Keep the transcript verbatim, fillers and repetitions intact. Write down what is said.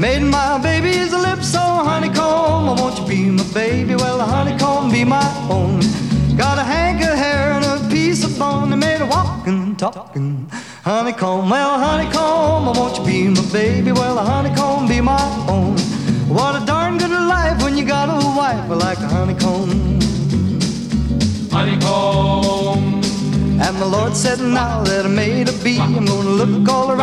Made my baby's lips so honeycomb. Oh, won't you be my baby? Well, the honeycomb be my own. Got a hank of hair and a piece of bone. They made a walking, talking honeycomb. Well, honeycomb, oh, won't you be my baby? Well, the honeycomb be my own. What a darn good life when you got a wife like a honeycomb. Honeycomb. And the Lord said, now that I made a bee, I'm gonna look all around.